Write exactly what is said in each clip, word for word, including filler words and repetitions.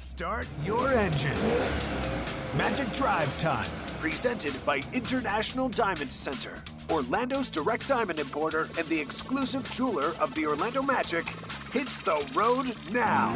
Start your engines. Magic Drive Time, presented by International Diamond Center, Orlando's direct diamond importer and the exclusive jeweler of the Orlando Magic, hits the road now.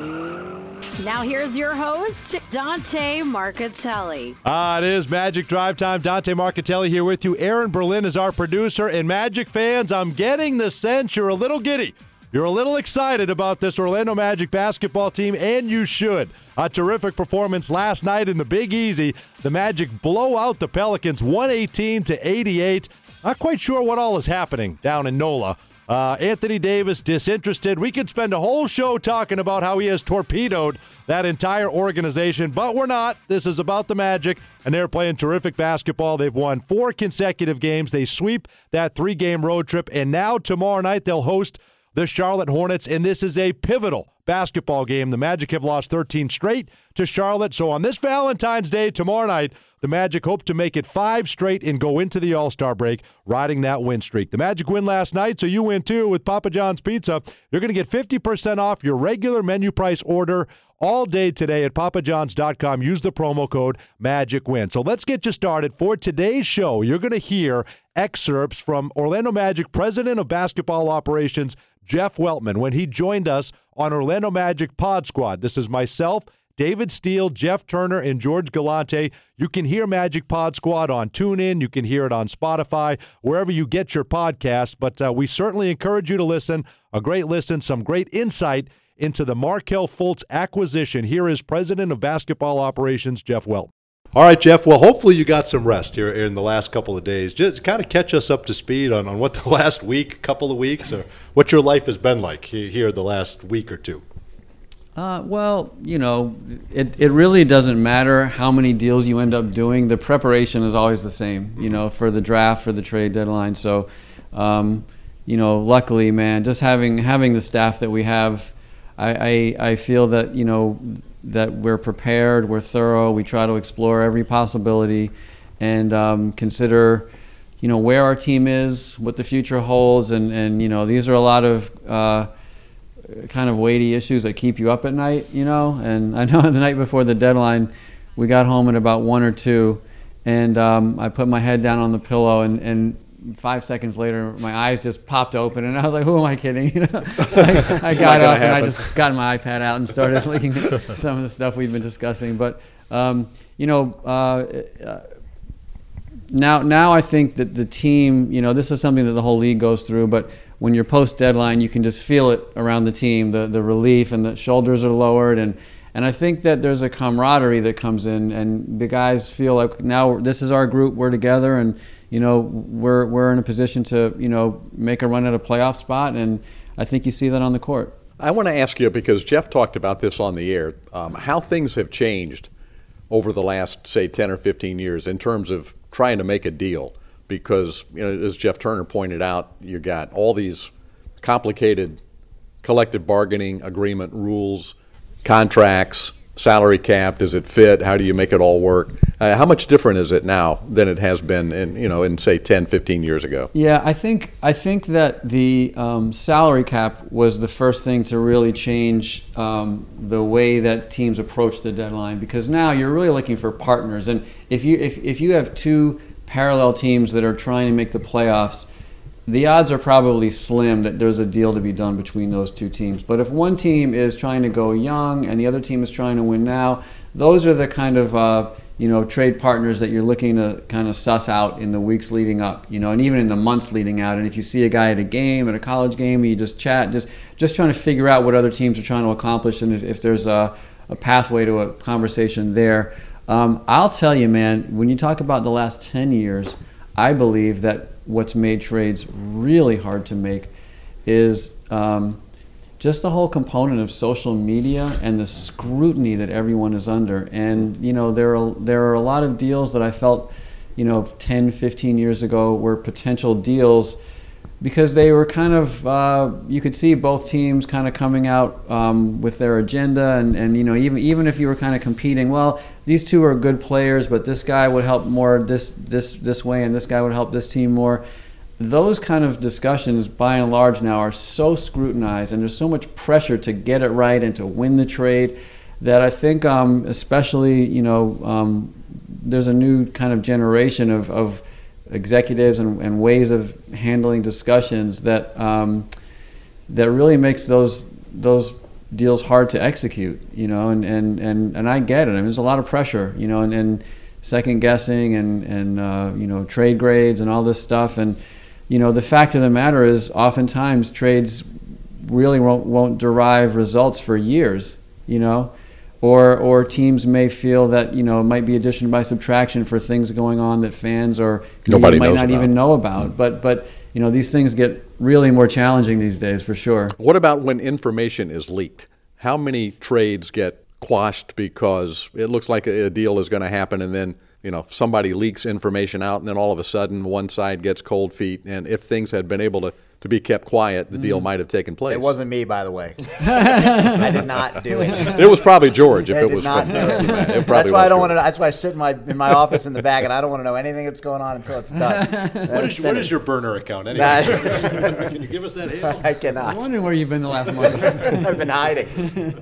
Now here's your host, Dante Marchitelli. Ah, it is Magic Drive Time. Dante Marchitelli here with you. Aaron Berlin is our producer. And Magic fans, I'm getting the sense you're a little giddy. You're a little excited about this Orlando Magic basketball team, and you should. A terrific performance last night in the Big Easy. The Magic blow out the Pelicans one eighteen to eighty-eight. Not quite sure what all is happening down in NOLA. Uh, Anthony Davis disinterested. We could spend a whole show talking about how he has torpedoed that entire organization, but we're not. This is about the Magic, and they're playing terrific basketball. They've won four consecutive games. They sweep that three-game road trip, and now tomorrow night they'll host the Charlotte Hornets, and this is a pivotal basketball game. The Magic have lost thirteen straight to Charlotte, so on this Valentine's Day tomorrow night, the Magic hope to make it five straight and go into the All-Star break riding that win streak. The Magic win last night, so you win too with Papa John's Pizza. You're going to get fifty percent off your regular menu price order all day today at papa johns dot com. Use the promo code MAGICWIN. So let's get you started. For today's show, you're going to hear excerpts from Orlando Magic President of Basketball Operations, Jeff Weltman, when he joined us on Orlando Magic Pod Squad. This is myself, David Steele, Jeff Turner, and George Galante. You can hear Magic Pod Squad on TuneIn. You can hear it on Spotify, wherever you get your podcasts. But uh, we certainly encourage you to listen. A great listen, some great insight into the Markelle Fultz acquisition. Here is President of Basketball Operations, Jeff Weltman. All right, Jeff. Well, hopefully you got some rest here in the last couple of days. Just kind of catch us up to speed on, on what the last week, couple of weeks, or what your life has been like here the last week or two. Uh, well, you know, it, it really doesn't matter how many deals you end up doing. The preparation is always the same, you know, for the draft, for the trade deadline. So, um, you know, luckily, man, just having having the staff that we have, I, I, I feel that, you know, that we're prepared, we're thorough, we try to explore every possibility and um, consider, you know, where our team is, what the future holds, and, and you know, these are a lot of uh, kind of weighty issues that keep you up at night, you know, and I know the night before the deadline, we got home at about one or two, and um, I put my head down on the pillow, and, and five seconds later, my eyes just popped open, and I was like, who am I kidding? You know, I, I got up and I just got my iPad out and started looking at some of the stuff we've been discussing. But, um, you know, uh, uh, now now I think that the team, you know, this is something that the whole league goes through, but when you're post-deadline, you can just feel it around the team, the, the relief, and the shoulders are lowered, and And I think that there's a camaraderie that comes in, and the guys feel like now this is our group, we're together, and you know we're we're in a position to you know make a run at a playoff spot, and I think you see that on the court. I want to ask you, because Jeff talked about this on the air, um, how things have changed over the last, say, ten or fifteen years in terms of trying to make a deal, because you know, as Jeff Turner pointed out, you got all these complicated collective bargaining agreement rules, contracts, salary cap, does it fit, how do you make it all work? Uh, how much different is it now than it has been in, you know, in say ten, fifteen years ago? Yeah, I think I think that the um, salary cap was the first thing to really change um, the way that teams approach the deadline, because now you're really looking for partners, and if you if, if you have two parallel teams that are trying to make the playoffs, the odds are probably slim that there's a deal to be done between those two teams. But if one team is trying to go young and the other team is trying to win now, those are the kind of uh, you know trade partners that you're looking to kind of suss out in the weeks leading up, you know, and even in the months leading out. And if you see a guy at a game, at a college game, you just chat, just just trying to figure out what other teams are trying to accomplish, and if, if there's a, a pathway to a conversation there. Um, I'll tell you, man, when you talk about the last ten years, I believe that what's made trades really hard to make is um, just the whole component of social media and the scrutiny that everyone is under. And you know, there are there are a lot of deals that I felt, you know, ten, fifteen years ago were potential deals because they were kind of, uh, you could see both teams kind of coming out um, with their agenda, and, and you know, even even if you were kind of competing, well, these two are good players, but this guy would help more this this this way, and this guy would help this team more. Those kind of discussions, by and large now, are so scrutinized, and there's so much pressure to get it right and to win the trade that I think, um, especially, you know, um, there's a new kind of generation of, of executives and, and ways of handling discussions that um, that really makes those those deals hard to execute, you know, and, and, and, and I get it. I mean, there's a lot of pressure, you know, and, and second guessing and, and uh, you know, trade grades and all this stuff. And, you know, the fact of the matter is oftentimes trades really won't, won't derive results for years, you know, or or teams may feel that, you know, it might be addition by subtraction for things going on that fans or Nobody might knows not about. even know about. Mm-hmm. But, but, you know, these things get really more challenging these days for sure. What about when information is leaked? How many trades get quashed because it looks like a, a deal is going to happen, and then, you know, somebody leaks information out, and then all of a sudden one side gets cold feet, and if things had been able to, to be kept quiet, the mm. deal might have taken place. It wasn't me, by the way. I did not do it. It was probably George if I it did was not from do it. it That's why I don't want to. That's why I sit in my in my office in the back, and I don't want to know anything that's going on until it's done. What is, what is your burner account anyway? Can you give us that handle? I cannot. I'm wondering where you've been the last month. I've been hiding.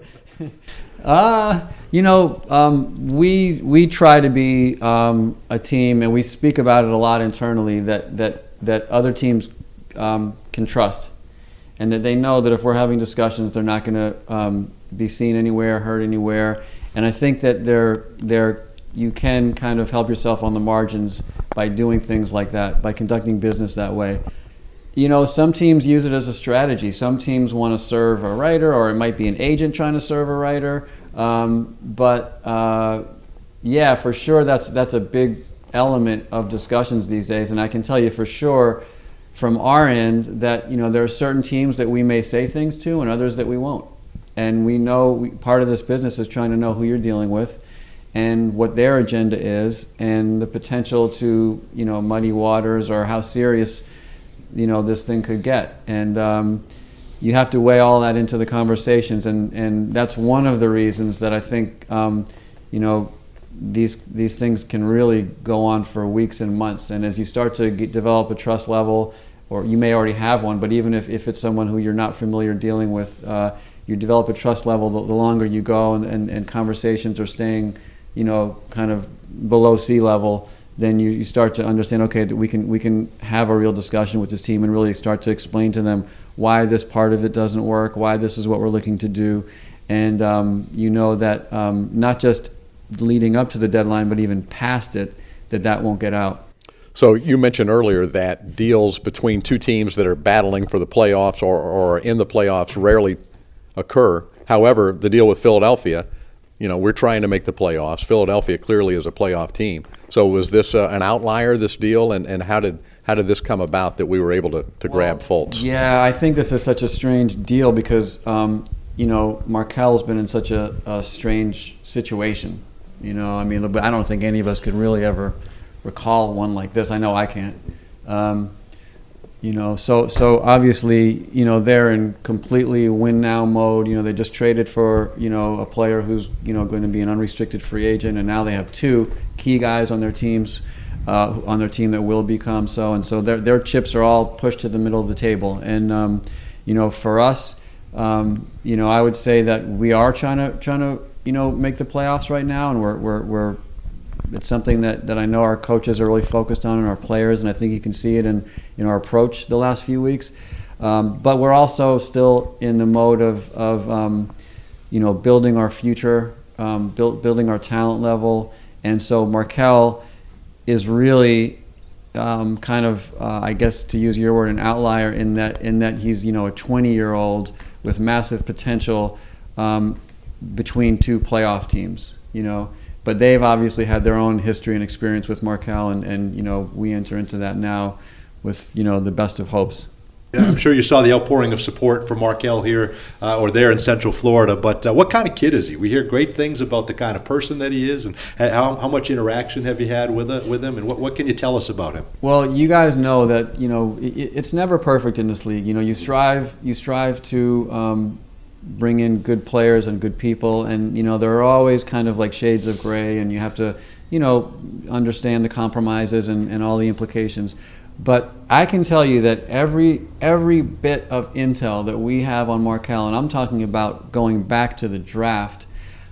Uh, you know, um, we we try to be um, a team, and we speak about it a lot internally, that that that other teams um, can trust, and that they know that if we're having discussions, they're not going to um, be seen anywhere, heard anywhere. And I think that they're they're you can kind of help yourself on the margins by doing things like that, by conducting business that way. You know, some teams use it as a strategy. Some teams want to serve a writer, or it might be an agent trying to serve a writer. Um, but uh, yeah, for sure, that's that's a big element of discussions these days. And I can tell you for sure, from our end, that, you know, there are certain teams that we may say things to, and others that we won't. And we know we, part of this business is trying to know who you're dealing with, and what their agenda is, and the potential to, you know, muddy waters, or how serious, you know, this thing could get. And um, you have to weigh all that into the conversations, and, and that's one of the reasons that I think, um, you know, these these things can really go on for weeks and months. And as you start to get, develop a trust level, or you may already have one, but even if, if it's someone who you're not familiar dealing with, uh, you develop a trust level the, the longer you go, and, and, and conversations are staying, you know, kind of below sea level, then you, you start to understand, okay, that we can we can have a real discussion with this team and really start to explain to them why this part of it doesn't work, why this is what we're looking to do. And um, you know that um, not just leading up to the deadline, but even past it, that that won't get out. So you mentioned earlier that deals between two teams that are battling for the playoffs or, or in the playoffs rarely occur. However, the deal with Philadelphia, you know, we're trying to make the playoffs. Philadelphia clearly is a playoff team. So was this uh, an outlier, this deal, and, and how did how did this come about that we were able to, to grab well, Fultz? Yeah, I think this is such a strange deal because, um, you know, Markel's been in such a, a strange situation. You know, I mean, I don't think any of us could really ever recall one like this. I know I can't. Um, you know, so so obviously, you know, they're in completely win now mode. You know, they just traded for, you know, a player who's, you know, going to be an unrestricted free agent, and now they have two key guys on their teams, uh, on their team that will become so. And so their their chips are all pushed to the middle of the table. And um, you know, for us, um, you know, I would say that we are trying to trying to you know make the playoffs right now, and we're we're we're. It's something that, that I know our coaches are really focused on, and our players, and I think you can see it in, in our approach the last few weeks. Um, but we're also still in the mode of, of um, you know, building our future, um, build, building our talent level. And so Markel is really um, kind of, uh, I guess to use your word, an outlier in that in that he's, you know, a twenty-year-old with massive potential um, between two playoff teams, you know. But they've obviously had their own history and experience with Markel, and, and you know, we enter into that now with, you know, the best of hopes. Yeah, I'm sure you saw the outpouring of support for Markel here uh, or there in Central Florida, but uh, what kind of kid is he? We hear great things about the kind of person that he is, and how, how much interaction have you had with uh, with him, and what, what can you tell us about him? Well, you guys know that, you know, it, it's never perfect in this league. You know, you strive you strive to um, bring in good players and good people, and you know there are always kind of like shades of gray, and you have to, you know, understand the compromises and, and all the implications. But I can tell you that every every bit of intel that we have on Markel, and I'm talking about going back to the draft,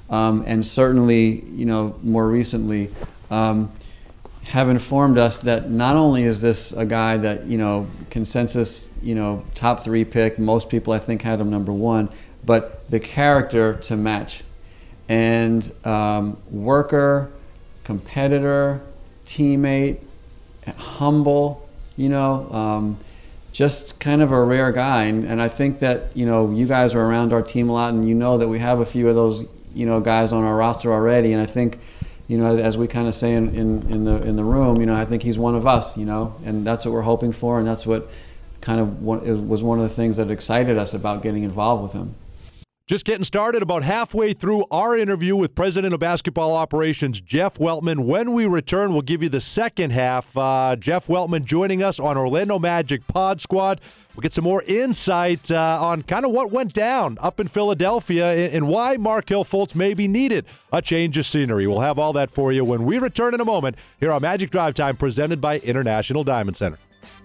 um, and certainly, you know, more recently, um, have informed us that not only is this a guy that, you know, consensus, you know, top three pick, most people I think had him number one, but the character to match. And um, worker, competitor, teammate, humble, you know, um, just kind of a rare guy. And, and I think that, you know, you guys are around our team a lot, and you know that we have a few of those, you know, guys on our roster already. And I think, you know, as we kind of say in, in, in the in the room, you know, I think he's one of us, you know, and that's what we're hoping for, and that's what kind of what, it was one of the things that excited us about getting involved with him. Just getting started, about halfway through our interview with President of Basketball Operations, Jeff Weltman. When we return, we'll give you the second half. Uh, Jeff Weltman joining us on Orlando Magic Pod Squad. We'll get some more insight uh, on kind of what went down up in Philadelphia and, and why Markelle Fultz maybe needed a change of scenery. We'll have all that for you when we return in a moment here on Magic Drive Time, presented by International Diamond Center.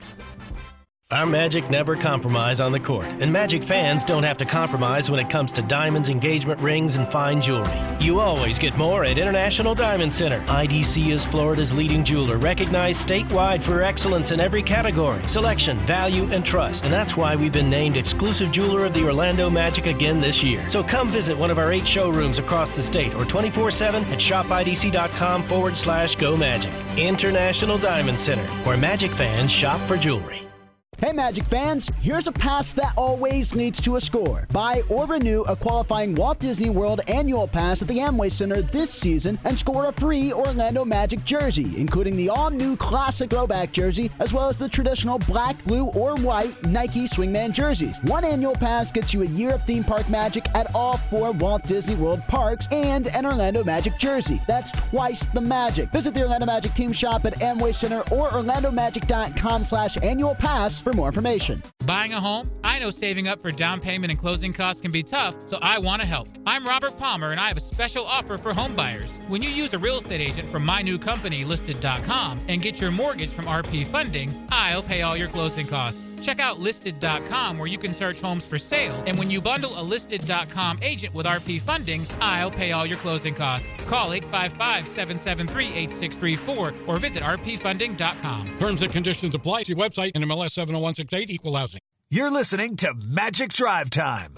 Our Magic never compromise on the court, and Magic fans don't have to compromise when it comes to diamonds, engagement rings, and fine jewelry. You always get more at International Diamond Center. I D C is Florida's leading jeweler, recognized statewide for excellence in every category, selection, value, and trust. And that's why we've been named exclusive jeweler of the Orlando Magic again this year. So come visit one of our eight showrooms across the state or twenty-four seven at shopidc.com forward slash go magic. International Diamond Center, where Magic fans shop for jewelry. Hey Magic fans, here's a pass that always leads to a score. Buy or renew a qualifying Walt Disney World annual pass at the Amway Center this season and score a free Orlando Magic jersey, including the all-new classic throwback jersey, as well as the traditional black, blue, or white Nike Swingman jerseys. One annual pass gets you a year of theme park magic at all four Walt Disney World parks and an Orlando Magic jersey. That's twice the magic. Visit the Orlando Magic team shop at Amway Center or orlandomagic.com slash annual pass for more information. Buying a home? I know saving up for down payment and closing costs can be tough, so I want to help. I'm Robert Palmer, and I have a special offer for home buyers. When you use a real estate agent from my new company, listed dot com, and get your mortgage from R P Funding, I'll pay all your closing costs. Check out listed dot com, where you can search homes for sale, and when you bundle a listed dot com agent with R P Funding, I'll pay all your closing costs. Call eight five five, seven seven three, eight six three four or visit r p funding dot com. Terms and conditions apply. See website and M L S seven oh one six eight, Equal Housing. You're listening to Magic Drive Time.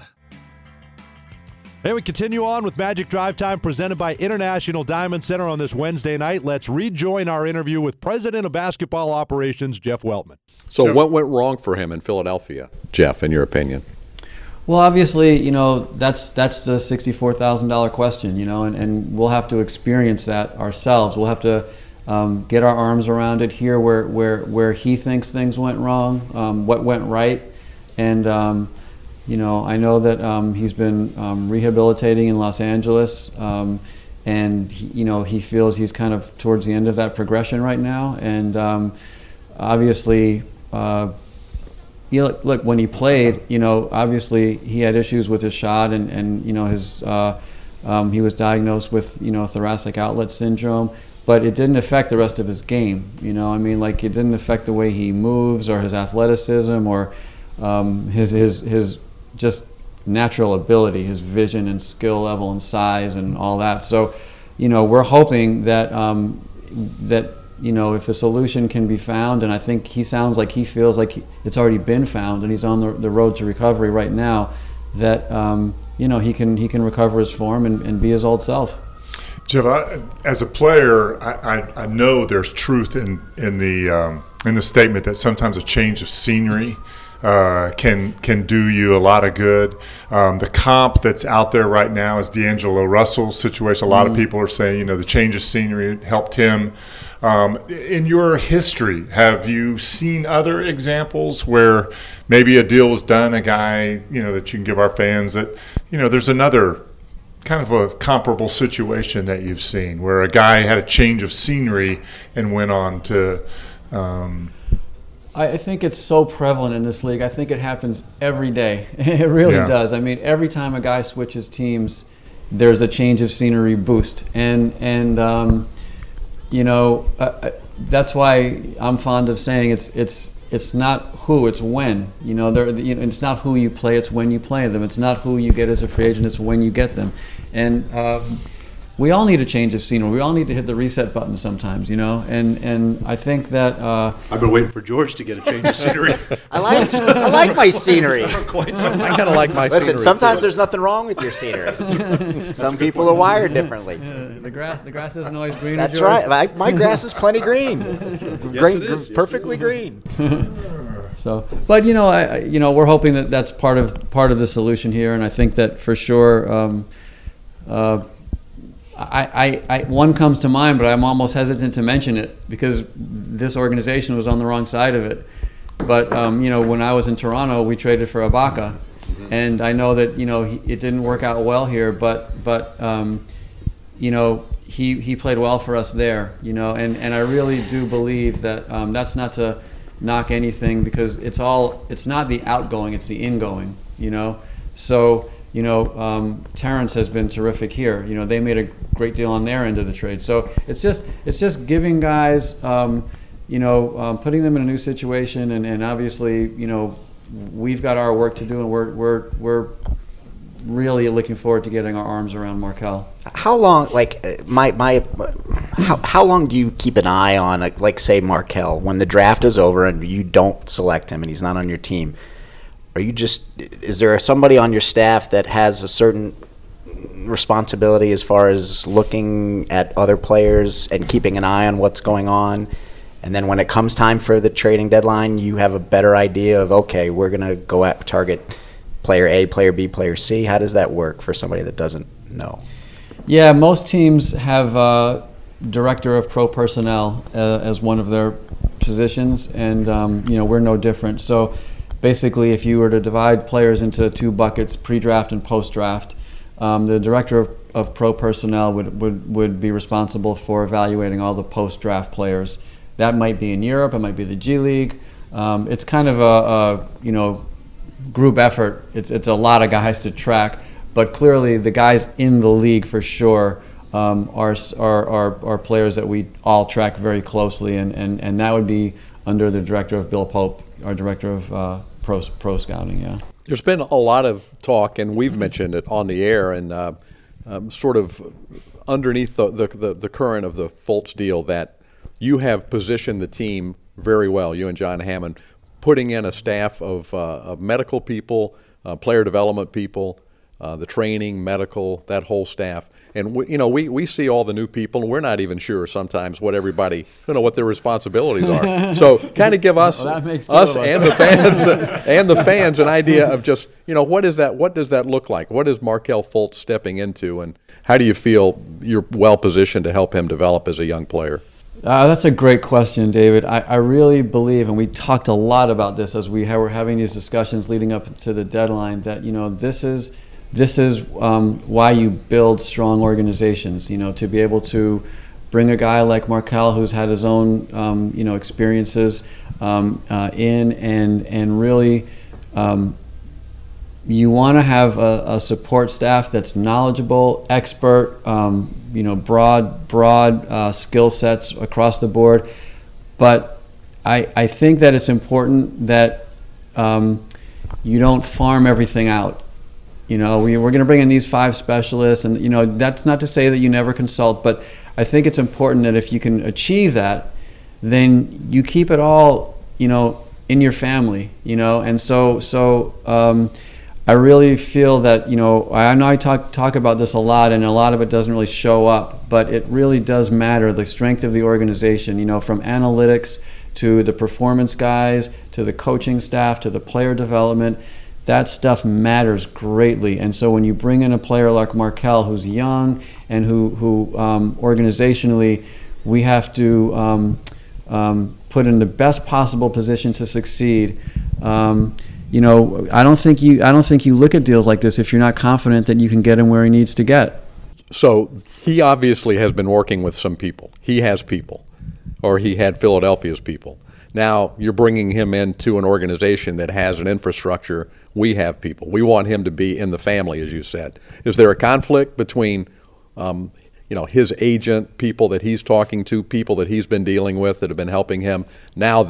And we continue on with Magic Drive Time, presented by International Diamond Center on this Wednesday night. Let's rejoin our interview with President of Basketball Operations, Jeff Weltman. So what went wrong for him in Philadelphia, Jeff, in your opinion? Well, obviously, you know, that's that's the sixty-four thousand dollars question, you know, and, and we'll have to experience that ourselves. We'll have to um, get our arms around it, hear where, where, where he thinks things went wrong, um, what went right. And, um, you know, I know that um, he's been um, rehabilitating in Los Angeles, um, and, he, you know, he feels he's kind of towards the end of that progression right now. And um, obviously, uh, you know, look, when he played, you know, obviously he had issues with his shot, and, and you know, his uh, um, he was diagnosed with, you know, thoracic outlet syndrome, but it didn't affect the rest of his game. You know, I mean, like, it didn't affect the way he moves or his athleticism or um, his his his just natural ability, his vision and skill level and size and all that. So, you know, we're hoping that um, that. you know, if a solution can be found, and I think he sounds like he feels like he, it's already been found, and he's on the, the road to recovery right now, that, um, you know, he can he can recover his form and, and be his old self. Jeff, I, as a player, I, I, I know there's truth in, in, the, um, in the statement that sometimes a change of scenery Uh, can can do you a lot of good. Um, the comp that's out there right now is D'Angelo Russell's situation. A lot mm. of people are saying, you know, the change of scenery helped him. Um, in your history, have you seen other examples where maybe a deal was done, a guy, you know, that you can give our fans that, you know, there's another kind of a comparable situation that you've seen where a guy had a change of scenery and went on to um, I think it's so prevalent in this league. I think it happens every day. It really yeah. does. I mean, every time a guy switches teams, there's a change of scenery boost. And, and um, you know, uh, that's why I'm fond of saying it's, it's it's not who, it's when. You know, they're, you know, it's not who you play, it's when you play them. It's not who you get as a free agent, it's when you get them. And uh, we all need a change of scenery. We all need to hit the reset button sometimes, you know. And and I think that uh, I've been waiting for George to get a change of scenery. I like I like my scenery. Quite some, I kind of like my Listen, scenery. sometimes too. there's nothing wrong with your scenery. Some people are wired differently. uh, the grass the grass isn't always greener. That's George. right. My, my grass is plenty green. Green, it is. Yes, perfectly it green. So, but you know, I, I you know, we're hoping that that's part of part of the solution here, and I think that for sure. Um, uh, I, I, I, one comes to mind, but I'm almost hesitant to mention it because this organization was on the wrong side of it. But um, you know, when I was in Toronto, we traded for Ibaka, mm-hmm. and I know that you know he, it didn't work out well here, but but um, you know he he played well for us there, you know, and, and I really do believe that um, that's not to knock anything because it's all it's not the outgoing, it's the ingoing, you know, so. You know, um, Terrence has been terrific here. You know, they made a great deal on their end of the trade. So it's just it's just giving guys, um, you know, um, putting them in a new situation, and, and obviously, you know, we've got our work to do, and we're we're we're really looking forward to getting our arms around Markelle. How long, like my my, how how long do you keep an eye on, like, like say Markelle, when the draft is over and you don't select him and he's not on your team? Are you just, is there somebody on your staff that has a certain responsibility as far as looking at other players and keeping an eye on what's going on? And then when it comes time for the trading deadline, you have a better idea of, okay, we're going to go at target player A, player B, player C. How does that work for somebody that doesn't know? Yeah, most teams have a director of pro personnel uh, as one of their positions, and um, you know, we're no different. So basically, if you were to divide players into two buckets, pre-draft and post-draft, um, the director of, of pro personnel would, would, would be responsible for evaluating all the post-draft players. That might be in Europe, it might be the G League. Um, it's kind of a, a you know group effort. It's it's a lot of guys to track, but clearly the guys in the league for sure um, are, are are are players that we all track very closely, and, and, and that would be under the director of Bill Pope, our director of uh, pro pro scouting. Yeah. There's been a lot of talk, and we've mentioned it on the air, and uh, um, sort of underneath the, the the the current of the Fultz deal, that you have positioned the team very well. You and John Hammond, putting in a staff of uh, of medical people, uh, player development people, uh, the training, medical, that whole staff. And we, you know, we, we see all the new people, and we're not even sure sometimes what everybody, you know, what their responsibilities are. So, kind of give us, well, us, us and the fans, uh, and the fans, an idea of just, you know, what is that? What does that look like? What is Markelle Fultz stepping into, and how do you feel you're well positioned to help him develop as a young player? Uh, that's a great question, David. I, I really believe, and we talked a lot about this as we were having these discussions leading up to the deadline, that you know this is. This is um, why you build strong organizations, you know, to be able to bring a guy like Markelle, who's had his own, um, you know, experiences um, uh, in, and and really, um, you want to have a, a support staff that's knowledgeable, expert, um, you know, broad broad uh, skill sets across the board. But I I think that it's important that um, you don't farm everything out. You know, we, we're going to bring in these five specialists, and you know, that's not to say that you never consult, but I think it's important that if you can achieve that, then you keep it all, you know, in your family, you know, and so so um, I really feel that, you know, I know I talk talk about this a lot, and a lot of it doesn't really show up, but it really does matter, the strength of the organization, you know, from analytics to the performance guys, to the coaching staff, to the player development. That stuff matters greatly, and so when you bring in a player like Markelle, who's young and who, who um, organizationally, we have to um, um, put in the best possible position to succeed. Um, you know, I don't think you I don't think you look at deals like this if you're not confident that you can get him where he needs to get. So he obviously has been working with some people. He has people, or he had Philadelphia's people. Now you're bringing him into an organization that has an infrastructure. We have people. We want him to be in the family, as you said. Is there a conflict between, um, you know, his agent, people that he's talking to, people that he's been dealing with that have been helping him? Now they're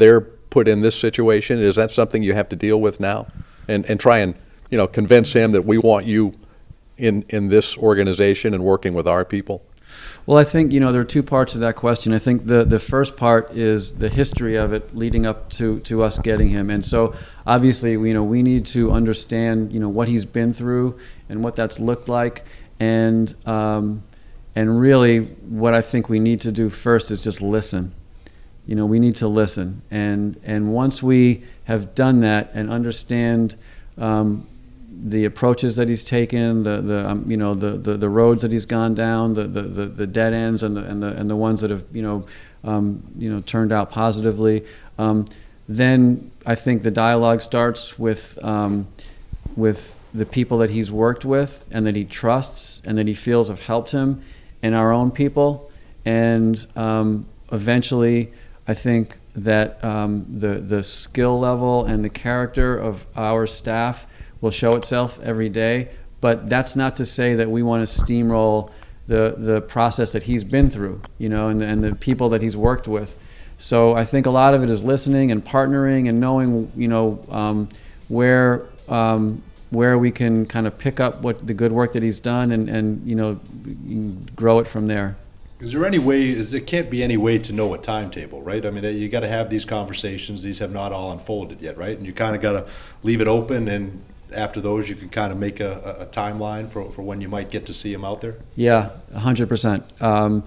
put in this situation? Is that something you have to deal with now? And and try and, you know, convince him that we want you in, in this organization and working with our people? Well, I think, you know, there are two parts to that question. I think the, the first part is the history of it leading up to, to us getting him. And so obviously, you know, we need to understand, you know, what he's been through and what that's looked like. And um, and really what I think we need to do first is just listen. You know, we need to listen. And, and once we have done that and understand um, the approaches that he's taken, the the um, you know the, the, the roads that he's gone down, the, the, the, the dead ends, and the and the and the ones that have you know um, you know turned out positively. Um, then I think the dialogue starts with um, with the people that he's worked with and that he trusts and that he feels have helped him, and our own people, and um, eventually I think that um, the the skill level and the character of our staff will show itself every day, but that's not to say that we want to steamroll the the process that he's been through, you know, and, and the people that he's worked with. So I think a lot of it is listening and partnering and knowing, you know, um, where um, where we can kind of pick up what the good work that he's done and, and you know, grow it from there. Is there any way, is, there can't be any way to know a timetable, right? I mean, you got to have these conversations. These have not all unfolded yet, right? And you kind of got to leave it open, and after those, you can kind of make a, a timeline for, for when you might get to see him out there? Yeah, one hundred percent. Um,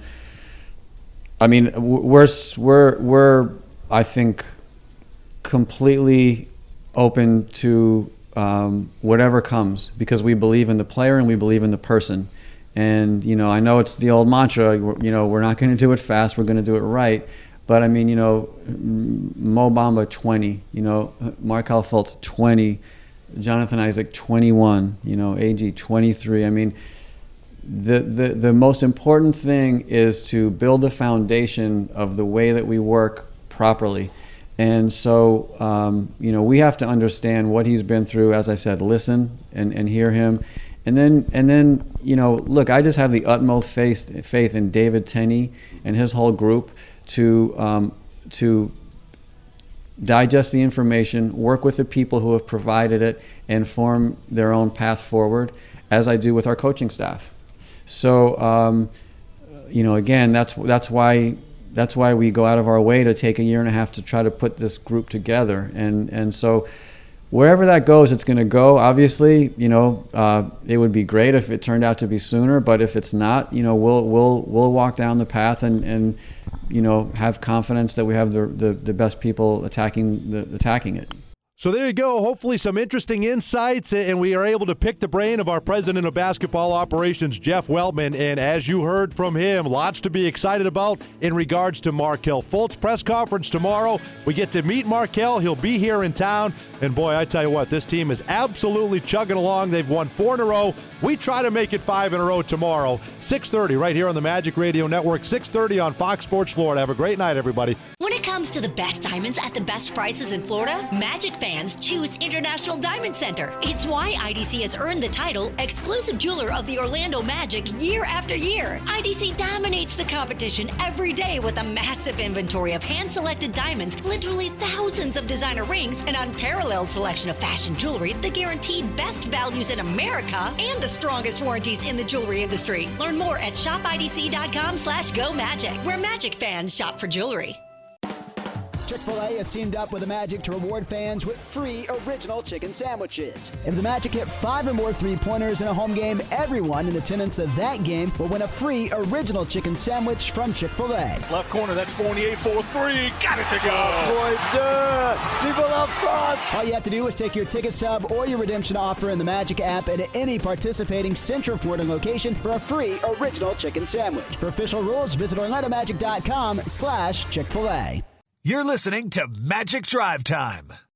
I mean, we're, we're, we're, I think, completely open to um, whatever comes, because we believe in the player and we believe in the person. And, you know, I know it's the old mantra, you know, we're not going to do it fast, we're going to do it right. But, I mean, you know, Mo Bamba, twenty, you know, Markelle Fultz, twenty, Jonathan Isaac, twenty-one, you know, A G, twenty-three. I mean, the, the, the most important thing is to build the foundation of the way that we work properly. And so, um, you know, we have to understand what he's been through, as I said, listen and, and hear him. And then, and then, you know, look, I just have the utmost faith, faith in David Tenney and his whole group to um, to digest the information, work with the people who have provided it, and form their own path forward, as I do with our coaching staff. So, um, you know, again, that's that's why that's why we go out of our way to take a year and a half to try to put this group together, and and so. Wherever that goes, it's going to go. Obviously, you know, uh, it would be great if it turned out to be sooner. But if it's not, you know, we'll we'll we'll walk down the path and, and you know, have confidence that we have the the, the best people attacking the attacking it. So there you go. Hopefully some interesting insights, and we are able to pick the brain of our president of basketball operations, Jeff Weltman. And as you heard from him, lots to be excited about in regards to Markelle Fultz. Press conference tomorrow. We get to meet Markelle. He'll be here in town. And boy, I tell you what, this team is absolutely chugging along. They've won four in a row. We try to make it five in a row tomorrow. six thirty right here on the Magic Radio Network. six thirty on Fox Sports Florida. Have a great night, everybody. When it comes to the best diamonds at the best prices in Florida, Magic fans choose International Diamond Center. It's why I D C has earned the title exclusive jeweler of the Orlando Magic year after year. I D C dominates the competition every day with a massive inventory of hand-selected diamonds, literally thousands of designer rings, an unparalleled selection of fashion jewelry, the guaranteed best values in America, and the strongest warranties in the jewelry industry. Learn more at shop I D C dot com slash go magic, where Magic fans shop for jewelry. Chick-fil-A has teamed up with the Magic to reward fans with free original chicken sandwiches. If the Magic hit five or more three-pointers in a home game, everyone in attendance at that game will win a free original chicken sandwich from Chick-fil-A. Left corner, that's Fournier for three. Got it to go. Oh, boy, duh. People up front. All you have to do is take your ticket stub or your redemption offer in the Magic app at any participating Central Florida location for a free original chicken sandwich. For official rules, visit Orlando Magic dot com slash Chick-fil-A. You're listening to Magic Drive Time.